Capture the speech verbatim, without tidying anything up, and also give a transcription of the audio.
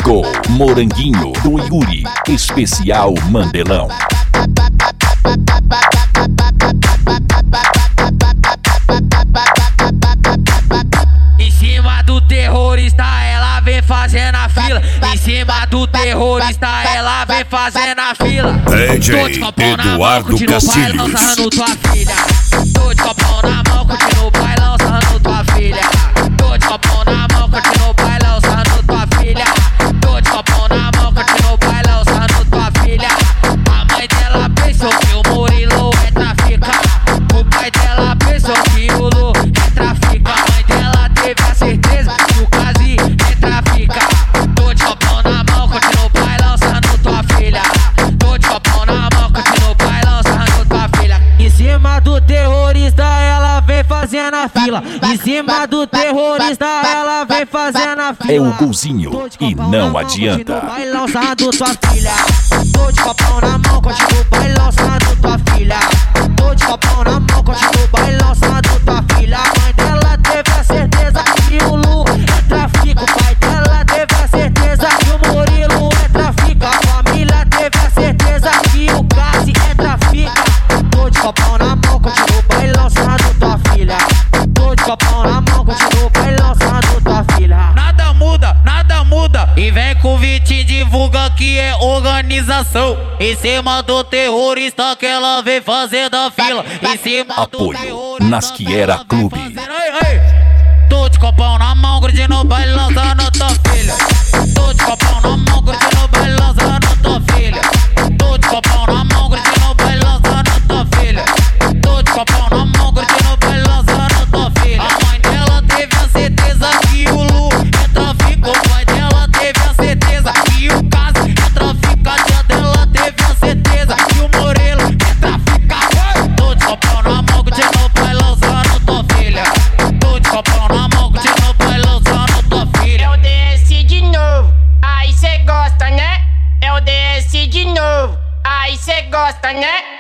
Chegou Moranguinho do Yuri, especial Mandelão. Em cima do terrorista ela vem fazendo a fila. Em cima do terrorista ela vem fazendo a fila. D J Eduardo Castilhos. Sarrando tua filha. Tô de copão na mão, continua o bailão, sarrando tua filha. Tô de copão na mão, continua o bailão, sarrando tua filha. Tô de copão na mão, continua o bailão, sarrando tua filha. A mãe dela pensou que o Murilo é traficar. O pai dela pensou que o Lu é traficar. A mãe dela teve a certeza que o Casi é traficar. Tô de copão na mão, continua o bailão, sarrando tua filha. Tô de copão na mão, continua o bailão, sarrando tua filha. Em cima do terrorista ela vem fazendo a fila. Em cima do terrorista ela vem fazendo a fila. É o golzinho e não adianta. Bailão, sarrando tua filha. Tô de copão na mão, continua o bailão, sarrando tua filha. Tô de copão na mão, continua o bailão, sarrando tua filha. A mãe dela teve a certeza que o Lu é trafica. O pai dela teve a certeza que o Murilo é trafica. A família teve a certeza que o Casi é trafica. Tô de copão na mão, continua o bailão, sarrando tua filha. Tô de copão na mão, continua o bailão, sarrando tua filha. Nada muda, nada muda. E vem com o Vitinho, divulga que é organização. Em cima do terrorista que ela vem fazendo a fila. Em cima Apoio do terrorista Nasquiera Clube. Ei, ei. Tô de copão na mão, curtindo o baile, lançando tua filha. Tô de copão na mão, curtindo o baile, lançando tua filha. Tô de copão na mão, curtindo o baile, lançando tua filha. Tô de copão na mão, curtindo o baile, lançando tua filha. A mãe dela teve a certeza que o Lu é trafico. O pai dela teve a certeza que o Casi é trafica. A tia dela teve a certeza que o Murilo é traficar. Tô de copão na mão, curtindo o baile, lançando tua filha. Tô de copão na mão, curtindo o baile, lançando tua filha. É o D S de novo, aí cê gosta, né? É o D S de novo, aí cê gosta, né?